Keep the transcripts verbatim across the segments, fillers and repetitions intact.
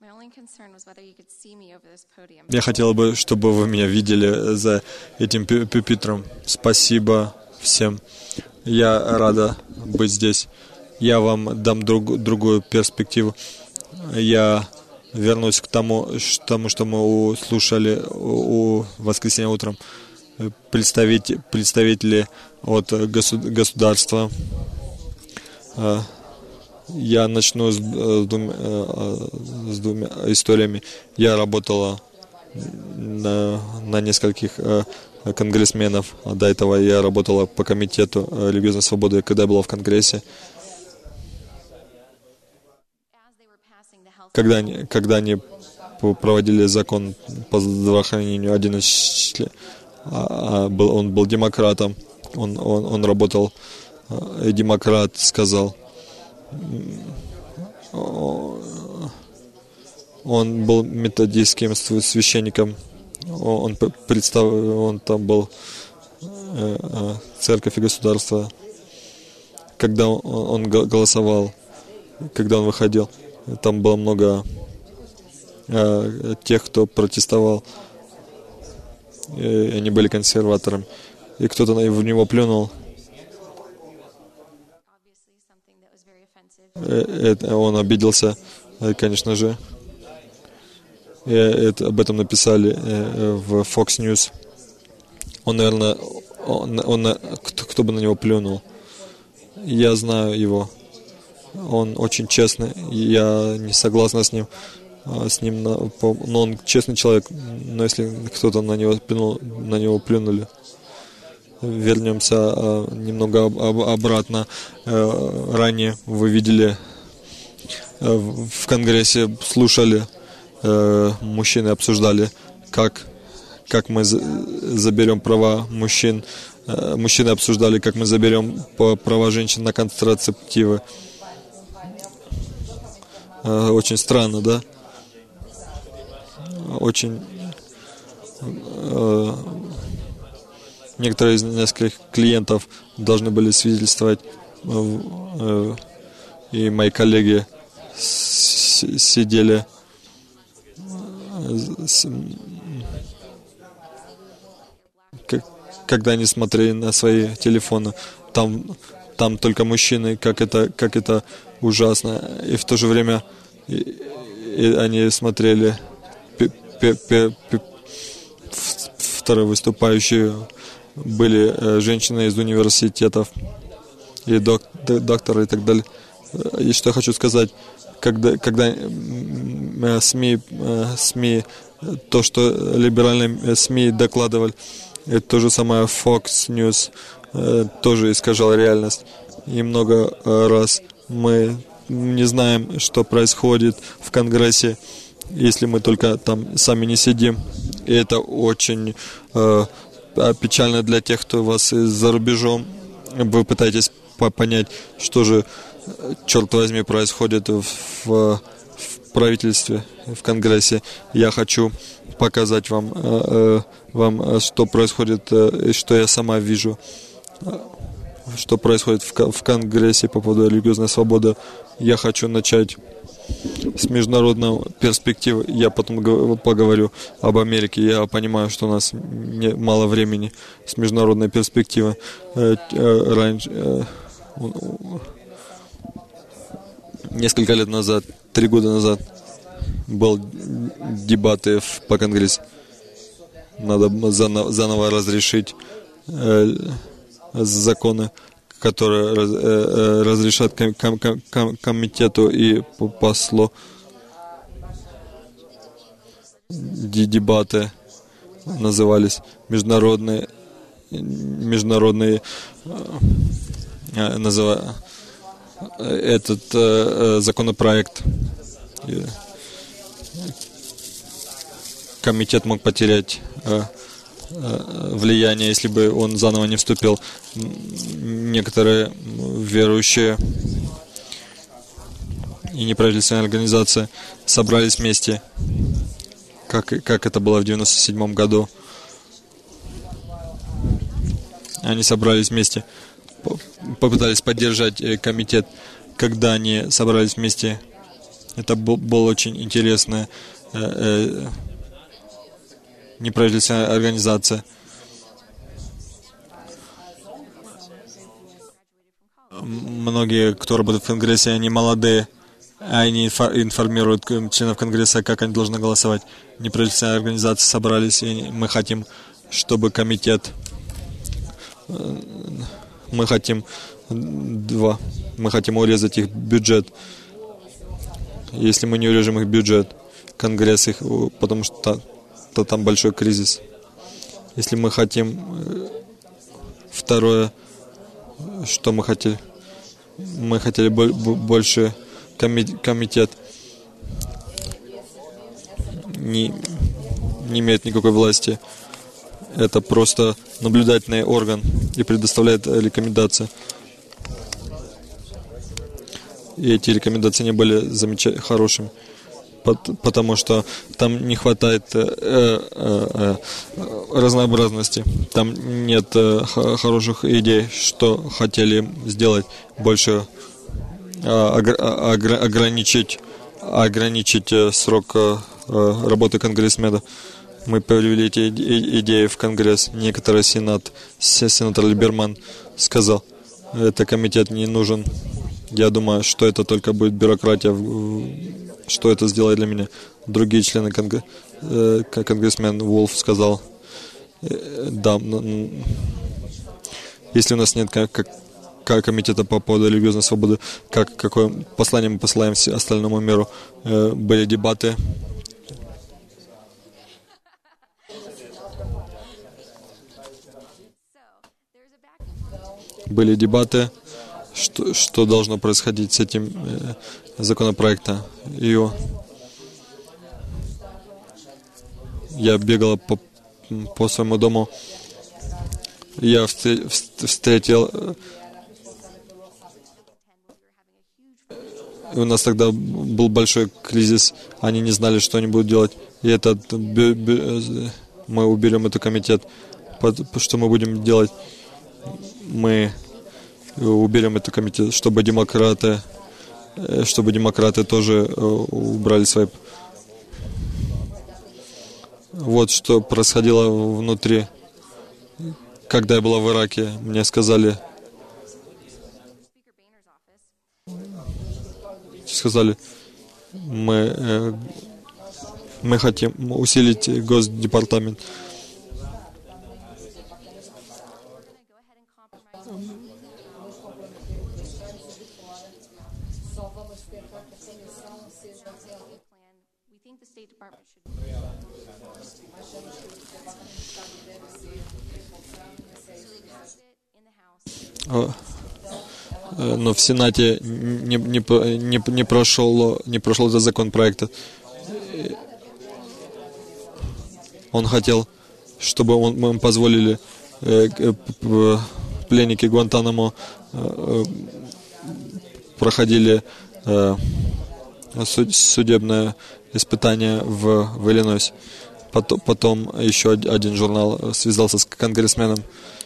Я хотел бы, чтобы вы меня видели за этим пюпитром. Спасибо всем. Я рада быть здесь. Я вам дам друг, другую перспективу. Я вернусь к тому, тому что мы услышали у воскресенья утром. Представители, представители от государства. Я начну с, с, двумя, с двумя историями. Я работала на, на нескольких конгрессменов. До этого я работала по комитету религиозной свободы, когда я была в Конгрессе. Когда они, когда они проводили закон по здравоохранению, один из членов, он был демократом, он, он, он работал, и демократ сказал, он был методистским священником, он, представ, он там был церковь и государство, когда он, он голосовал, когда он выходил, там было много тех, кто протестовал, и они были консерваторами, и кто-то в него плюнул. Это, он обиделся, конечно же. И это, об этом написали в Fox News. Он, наверное, он, он, кто, кто бы на него плюнул. Я знаю его. Он очень честный. Я не согласна с ним. С ним, но он честный человек. Но если кто-то на него плюнул, на него плюнули. Вернемся э, немного об, об, обратно. Э, ранее вы видели, э, в Конгрессе слушали, э, мужчины обсуждали, как, как мы за, заберем права мужчин. Э, мужчины обсуждали, как мы заберем права женщин на контрацептивы. Э, очень странно, да? Очень... Э, Некоторые из нескольких клиентов должны были свидетельствовать, и мои коллеги сидели, когда они смотрели на свои телефоны. Там, там только мужчины, как это, как это ужасно. И в то же время и, и они смотрели вторые выступающие. Были э, женщины из университетов и док, докторы и так далее. И что я хочу сказать, когда, когда э, СМИ, э, СМИ, то, что либеральные СМИ докладывали, это то же самое Fox News э, тоже искажал реальность. И много э, раз мы не знаем, что происходит в Конгрессе, если мы только там сами не сидим. И это очень... Э, печально для тех, кто у вас за рубежом. Вы пытаетесь понять, что же, черт возьми, происходит в, в правительстве, в Конгрессе. Я хочу показать вам, э, вам, что происходит, э, что я сама вижу, что происходит в, в Конгрессе по поводу религиозной свободы. Я хочу начать с международной перспективы. Я потом поговорю об Америке. Я понимаю, что у нас не, мало времени с международной перспективы. Раньше, несколько лет назад, три года назад, был дебаты в, по Конгрессу. Надо заново, заново разрешить э, законы, которые раз, э, разрешат ком, ком, ком, комитету и послу. Дебаты назывались международные, международные э, называ, этот э, законопроект. Комитет мог потерять э, э, влияние, если бы он заново не вступил. Некоторые верующие и неправительственные организации собрались вместе, как, как это было в девяносто седьмом году. Они собрались вместе, попытались поддержать комитет. Когда они собрались вместе, Это был, был очень интересная э, э, неправительственная организация. Многие, кто работает в Конгрессе, они молодые, они информируют членов Конгресса, как они должны голосовать. Неправительственные организации собрались, и мы хотим, чтобы комитет... Мы хотим два. Мы хотим урезать их бюджет. Если мы не урежем их бюджет, Конгресс их, потому что то там большой кризис. Если мы хотим... Второе, что мы хотели? Мы хотели больше комитет не, не имеет никакой власти. Это просто наблюдательный орган и предоставляет рекомендации. И эти рекомендации не были замечательными, хорошими, потому что там не хватает э, э, э, разнообразности. Там нет э, хороших идей, что хотели сделать больше, э, огр- ограничить, ограничить э, срок э, работы конгрессмена. Мы привели эти идеи в Конгресс. Некоторый сенат, сенатор Либерман сказал, этот комитет не нужен. Я думаю, что это только будет бюрократия, что это сделает для меня. Другие члены конгресса, э, конгрессмен Вулф сказал, э, да, если у нас нет как, как, как комитета по поводу религиозной свободы, как, какое послание мы посылаем остальному миру. Э, были дебаты. Были дебаты, что, что должно происходить с этим э, законопроектом. И я бегала по, по своему дому. Я встретил... И у нас тогда был большой кризис. Они не знали, что они будут делать. И этот... Мы уберем этот комитет. Что мы будем делать? Мы уберем этот комитет, чтобы демократы, чтобы демократы тоже убрали свои... Вот что происходило внутри. Когда я была в Ираке, мне сказали, сказали, мы, мы хотим усилить Госдепартамент. Но в Сенате не, не, не, не, прошел, не прошел этот законопроект. Он хотел, чтобы он, мы позволили э, э, пленники Гуантанамо э, проходили э, суд, судебное испытание в, в Иллинойсе. Потом, потом еще один журнал связался с конгрессменом.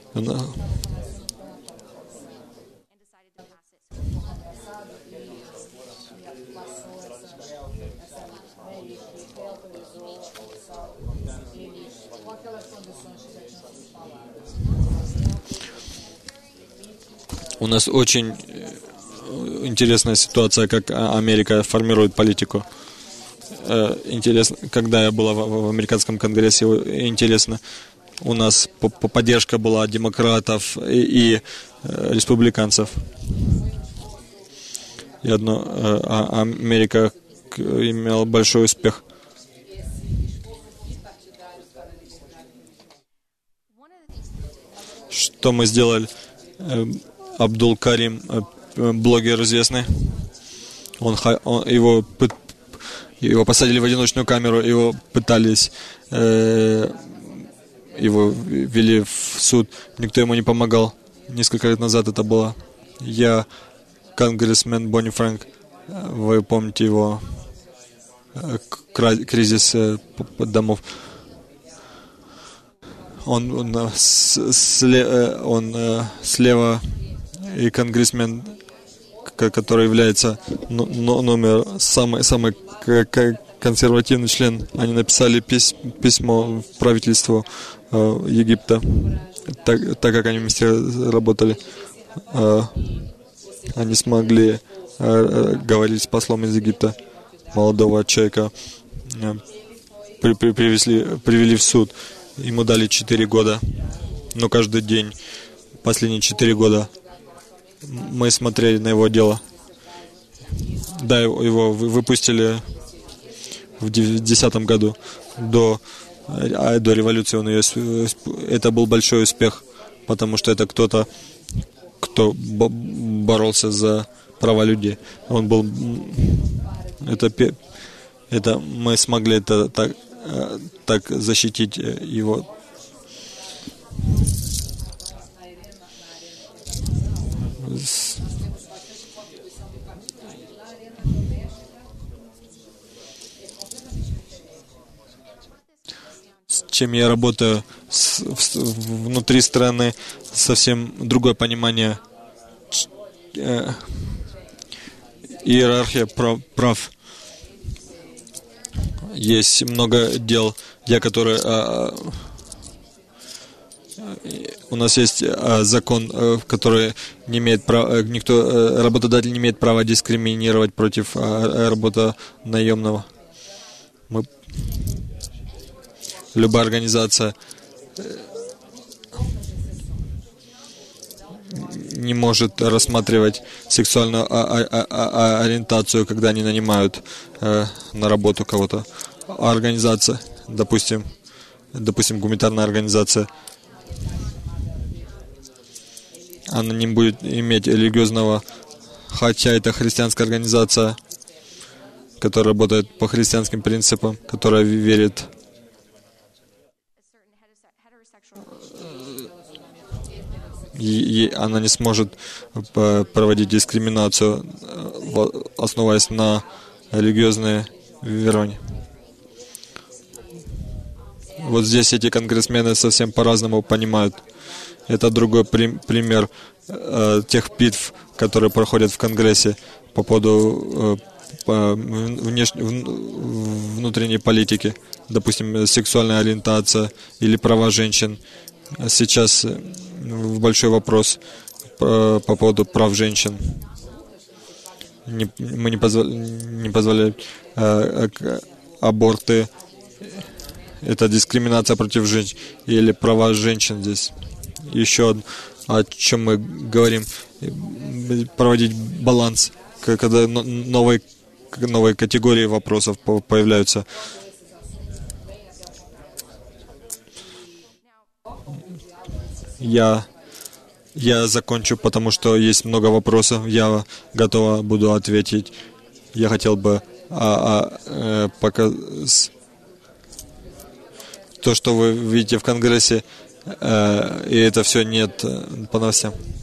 У нас очень интересная ситуация, как Америка формирует политику. Интересно, когда я была в американском конгрессе, интересно, у нас поддержка была демократов и, и республиканцев. И одно, а Америка имела большой успех. Что мы сделали? Абдул Карим, блогер известный, он, он, его, его посадили в одиночную камеру, его пытались, э, его вели в суд, никто ему не помогал. Несколько лет назад это было. Я, конгрессмен Бонни Фрэнк, вы помните его кризис домов. Он, он, сле, он слева и конгрессмен который является номер самый, самый консервативный член, они написали письмо в правительство Египта, так, так как они вместе работали. Они смогли говорить с послом из Египта, молодого человека, при, при, привезли, привели в суд. Ему дали четыре года, но каждый день, последние четыре года, мы смотрели на его дело. Да, его выпустили в десятом году, до, до революции. Он ее, это был большой успех, потому что это кто-то, кто боролся за права людей. Он был, это, это мы смогли это так, так защитить его. С чем я работаю с, в, внутри страны, совсем другое понимание. Э, иерархия прав, прав. Есть много дел, для которых э, у нас есть э, закон, э, который не имеет права, никто, э, работодатель не имеет права дискриминировать против э, работонаемного. Мы Любая организация не может рассматривать сексуальную ориентацию, когда они нанимают э, на работу кого-то. А организация, допустим, допустим, гуманитарная организация, она не будет иметь религиозного, хотя это христианская организация, которая работает по христианским принципам, которая верит и она не сможет проводить дискриминацию, основываясь на религиозные верования. Вот здесь эти конгрессмены совсем по-разному понимают. Это другой при- пример э, тех битв, которые проходят в Конгрессе по поводу э, по внеш... внутренней политики, допустим, сексуальная ориентация или права женщин. Сейчас большой вопрос по, по поводу прав женщин. Не, мы не, позволя, не позволяем э, э, аборты. Это дискриминация против женщин или права женщин здесь. Еще о чем мы говорим, проводить баланс, когда новые, новые категории вопросов появляются. Я, я закончу, потому что есть много вопросов. Я готова буду ответить. Я хотел бы а, а, э, показ... то, что вы видите в Конгрессе, э, и это все нет по новостям.